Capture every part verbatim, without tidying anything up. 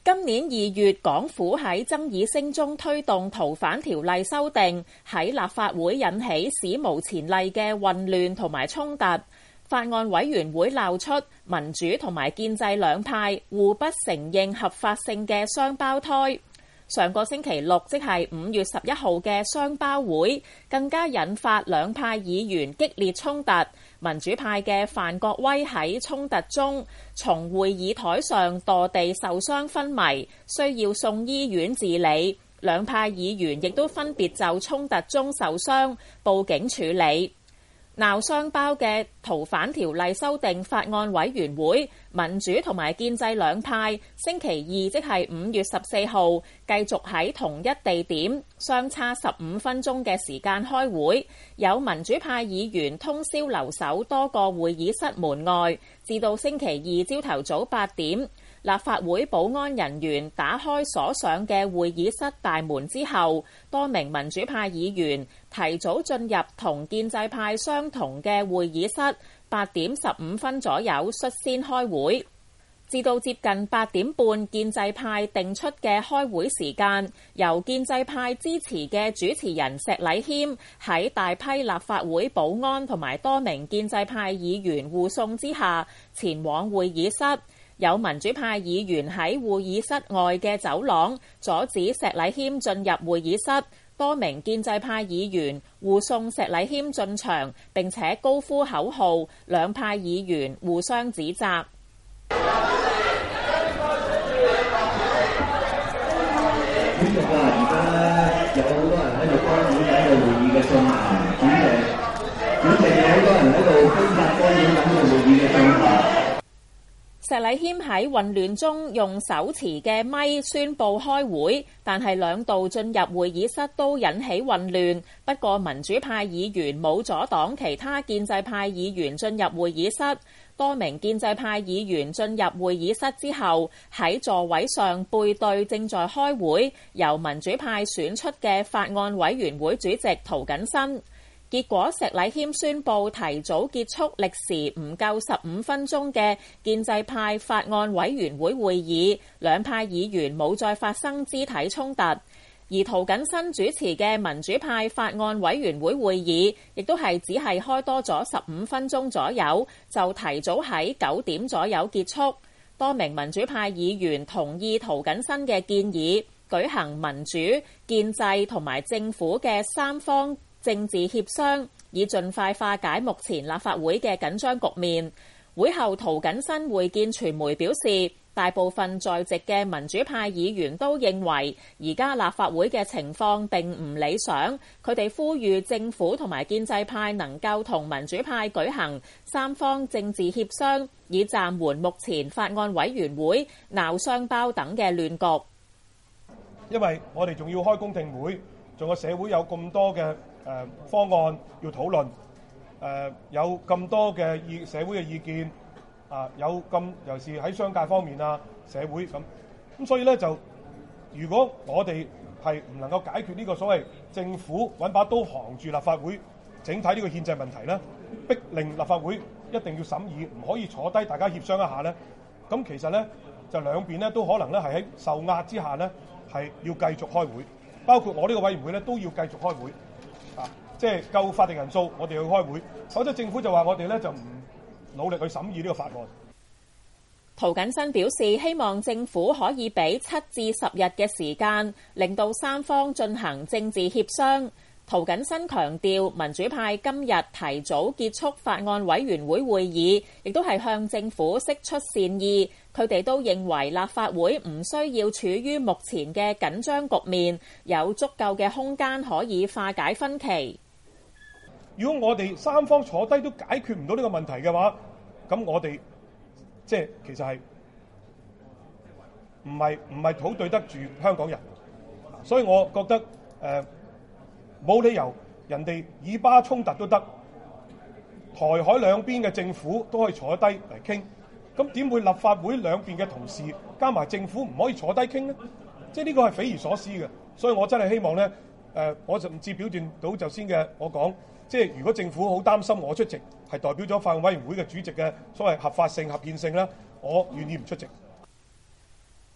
今年二月，港府喺爭議聲中推動逃犯條例修訂，喺立法會引起史無前例嘅混亂同埋衝突。法案委員會鬧出民主同埋建制兩派互不承認合法性嘅雙胞胎。上個星期六，即係五月十一號嘅雙胞會，更加引發兩派議員激烈衝突。民主派嘅范國威喺衝突中從會議台上墮地受傷昏迷，需要送醫院治理。兩派議員亦都分別就衝突中受傷報警處理。鬧雙胞嘅逃犯條例修訂法案委員會，民主同埋建制兩派星期二即係五月十四號繼續喺同一地點，相差十五分鐘嘅時間開會。有民主派議員通宵留守多個會議室門外，至到星期二朝頭早八點。立法會保安人員打開鎖上嘅會議室大門之後，多名民主派議員提早進入同建制派相同嘅會議室，八點十五分左右率先開會。至到接近八點半，建制派定出嘅開會時間，由建制派支持嘅主持人石禮謙喺大批立法會保安同埋多名建制派議員護送之下前往會議室。有民主派議員喺會議室外嘅走廊阻止石禮謙進入會議室，多名建制派議員護送石禮謙進場，並且高呼口號，兩派議員互相指責。 主席啊，而家有好多人喺度干擾緊個會議嘅進行，主席，主席有好多人喺度非法干擾緊個會議嘅進行。 石禮謙喺混亂中用手持嘅咪宣佈開會，但係兩度進入會議室都引起混亂。不過民主派議員冇阻擋其他建制派議員進入會議室。多名建制派議員進入會議室之後，喺座位上背對正在開會由民主派選出嘅法案委員會主席涂謹申。結果石禮謙宣布提早結束歷時唔夠十五分鐘嘅建制派法案委員會會議，兩派議員冇再發生肢體衝突。而涂謹申主持嘅民主派法案委員會會議，亦都係只係開多咗十五分鐘左右，就提早喺九點左右結束。多名民主派議員同意涂謹申嘅建議，舉行民主、建制同埋政府嘅三方政治協商，以盡快化解目前立法會嘅緊張局面。會後涂謹申會見傳媒表示，大部分在席嘅民主派議員都認為而家立法會嘅情況並唔理想，佢哋呼籲政府同埋建制派能夠同民主派舉行三方政治協商，以暫緩目前法案委員會鬧雙胞等嘅亂局。 因為我哋仲要開公聽會，仲有社會有咁多嘅誒方案要討論，誒有咁多嘅意社會嘅意見，啊有咁尤其是喺商界方面啊，社會咁，咁所以咧就如果我哋係唔能夠解決呢個所謂政府揾把刀行住立法會整體呢個憲制問題咧，逼令立法會一定要審議，唔可以坐低大家協商一下咧，咁其實咧就兩邊咧都可能咧係喺受壓之下咧係要繼續開會。包括我呢個委員會咧都要繼續開會，啊，即係夠法定人數，我哋要開會。否則政府就話我哋咧就唔努力去審議呢個法案。 涂謹申表示，希望政府可以俾七至十日嘅時間，令到三方進行政治協商。涂謹申強調，民主派今日提早結束法案委員會會議，亦都係向政府釋出善意。佢哋都認為立法會唔需要處於目前嘅緊張局面，有足夠嘅空間可以化解分歧。 如果我哋三方坐低都解決唔到呢個問題嘅話，咁我哋即係其實係唔係唔係好對得住香港人。所以我覺得誒冇理由人哋以巴衝突都得，台海兩邊嘅政府都可以坐低嚟傾。咁點會立法會兩邊嘅同事加埋政府唔可以坐低傾呢？即係呢個係匪夷所思嘅，所以我真係希望呢，誒，我甚至表斷到頭先嘅我講，即係如果政府好擔心我出席係代表咗法案委員會嘅主席嘅所謂合法性、合憲性呢，我願意唔出席。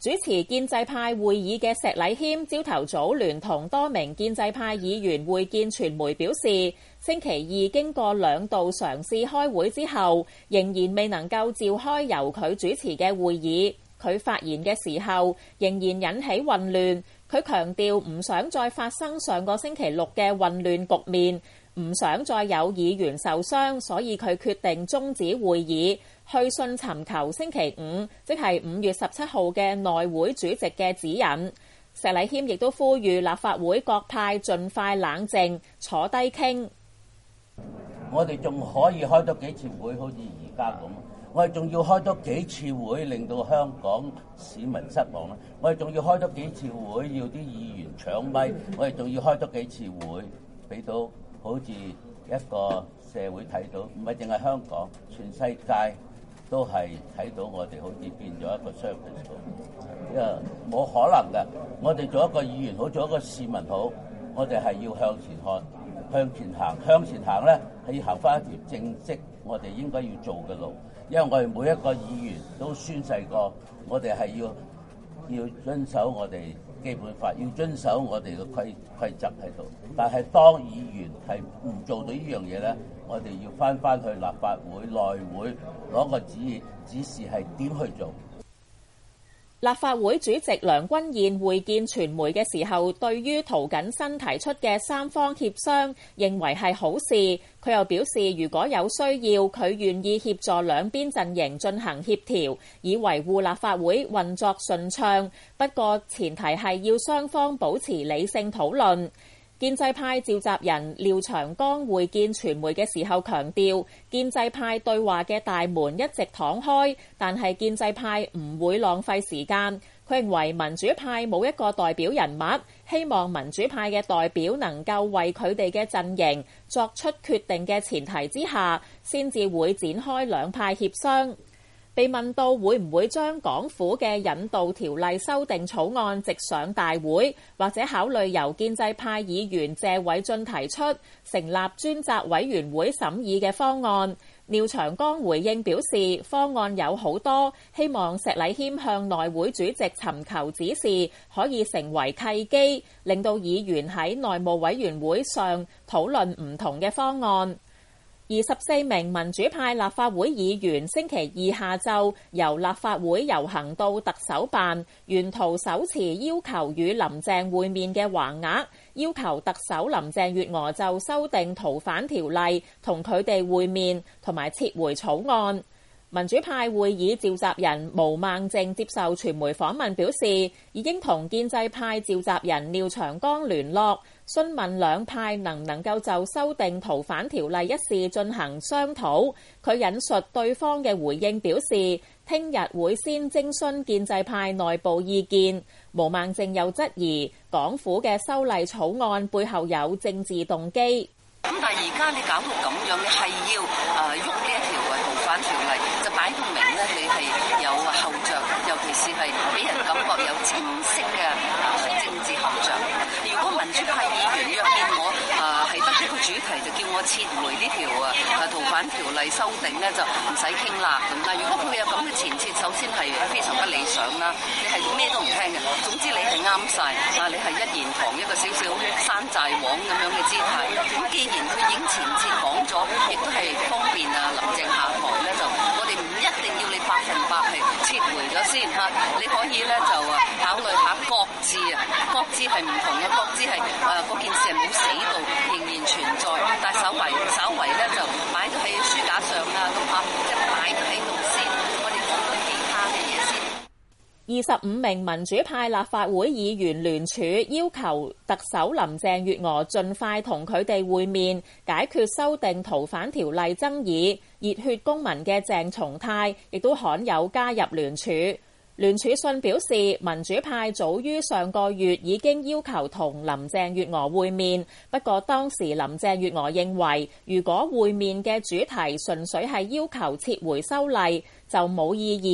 主持建制派會議嘅石禮謙朝頭早聯同多名建制派議員會見傳媒，表示星期二經過兩度嘗試開會之後，仍然未能夠召開由佢主持嘅會議。佢發言嘅時候仍然引起混亂，佢強調唔想再發生上個星期六嘅混亂局面，唔想再有議員受傷，所以佢決定終止會議，去信尋求星期五，即係五月十七號嘅內會主席嘅指引。石禮謙亦都呼籲立法會各派盡快冷靜，坐低傾。 我哋仲可以開多幾次會，好似而家咁。我哋仲要開多幾次會，令到香港市民失望啦！我哋仲要開多幾次會，要啲議員搶咪。我哋仲要開多幾次會，俾到好似一個社會睇到，唔係淨係香港，全世界都係睇到我哋好似變咗一個 service 咁。因為冇可能嘅，我哋做一個議員好，做一個市民好，我哋係要向前看，向前行，向前行咧係要行翻一條正式我哋應該要做嘅路。因為我哋每一個議員都宣誓過，我哋係要要遵守我哋基本法，要遵守我哋嘅規規則喺度。但係當議員係唔做到呢樣嘢咧，我哋要翻翻去立法會內會攞個指指示係點去做。 立法會主席梁君彥會見傳媒嘅時候，對於涂謹申提出嘅三方協商，認為係好事。佢又表示，如果有需要，佢願意協助兩邊陣營進行協調，以維護立法會運作順暢。不過前提係要雙方保持理性討論。建制派召集人廖長江會見傳媒嘅時候強調，建制派對話嘅大門一直敞開，但係建制派唔會浪費時間。佢認為民主派冇一個代表人物，希望民主派嘅代表能夠為佢哋嘅陣營作出決定嘅前提之下，先至會展開兩派協商。被問到會唔會將港府嘅引渡條例修訂草案直上大會，或者考慮由建制派議員謝偉俊提出成立專責委員會審議嘅方案，廖長江回應表示，方案有好多，希望石禮謙向內會主席尋求指示，可以成為契機，令到議員喺內務委員會上討論唔同嘅方案。二十四名民主派立法會議員星期二下晝由立法會遊行到特首辦，沿途手持要求與林鄭會面嘅橫額，要求特首林鄭月娥就修訂逃犯條例同佢哋會面，同埋撤回草案。民主派會議召集人毛孟靜接受傳媒訪問表示，已經同建制派召集人廖長江聯絡，詢問兩派能唔能夠就修訂逃犯條例一事進行商討。佢引述對方嘅回應表示，聽日會先徵詢建制派內部意見。毛孟靜又質疑港府嘅修例草案背後有政治動機。 咁但係而家你搞到咁樣，你係要誒喐呢一條嘅逃犯條例，就擺到明咧，你係有後著，尤其是係俾人感覺有清晰嘅政治後著。如果民主派議員約見我誒係得一個主題，就叫我撤回呢條啊逃犯條例修訂咧，就唔使傾啦。咁嗱，如果佢有咁嘅前設，首先係非常不理想啦。你係咩都唔聽嘅，總之你係啱晒，啊你係一言堂一個少少山寨王咁樣嘅姿態。咁既然佢已經前設講咗，亦都係方便啊林鄭下台咧，就我哋唔一定要你百分百係撤回咗先嚇，你可以咧就啊考慮下擱置啊，擱置係唔同嘅，擱置係誒嗰件事係冇死到，仍然存在，但係稍為稍為咧就擺咗喺書架上啦，咁嚇即係擺喺度先，我哋講到其他嘅嘢先。 二十五名民主派立法會議員聯署要求特首林鄭月娥盡快同佢哋會面，解決修訂逃犯條例爭議。熱血公民嘅鄭松泰亦都罕有加入聯署。聯署信表示，民主派早於上個月已經要求同林鄭月娥會面，不過當時林鄭月娥認為，如果會面嘅主題純粹係要求撤回修例，就冇意義。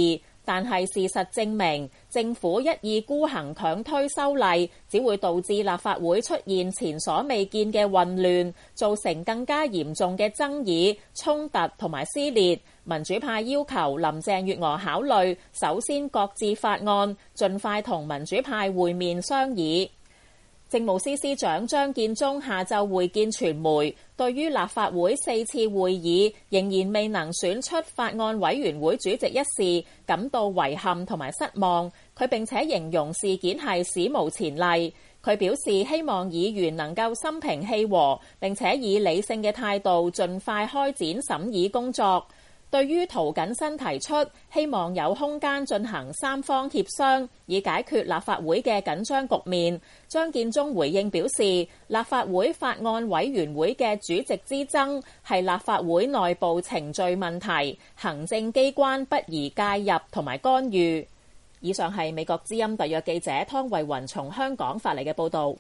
但係事實證明，政府一意孤行強推修例，只會導致立法會出現前所未見嘅混亂，造成更加嚴重嘅爭議、衝突同埋撕裂。民主派要求林鄭月娥考慮，首先擱置法案，盡快同民主派會面商議。政務司司長張建宗下晝會見傳媒，對於立法會四次會議仍然未能選出法案委員會主席一事，感到遺憾同埋失望。佢並且形容事件係史無前例。佢表示希望議員能夠心平氣和，並且以理性嘅態度盡快開展審議工作。對於涂謹申提出希望有空間進行三方協商，以解決立法會嘅緊張局面，張建宗回應表示，立法會法案委員會嘅主席之爭係立法會內部程序問題，行政機關不宜介入同埋干預。以上係美國之音特約記者湯慧雲從香港發嚟嘅報導。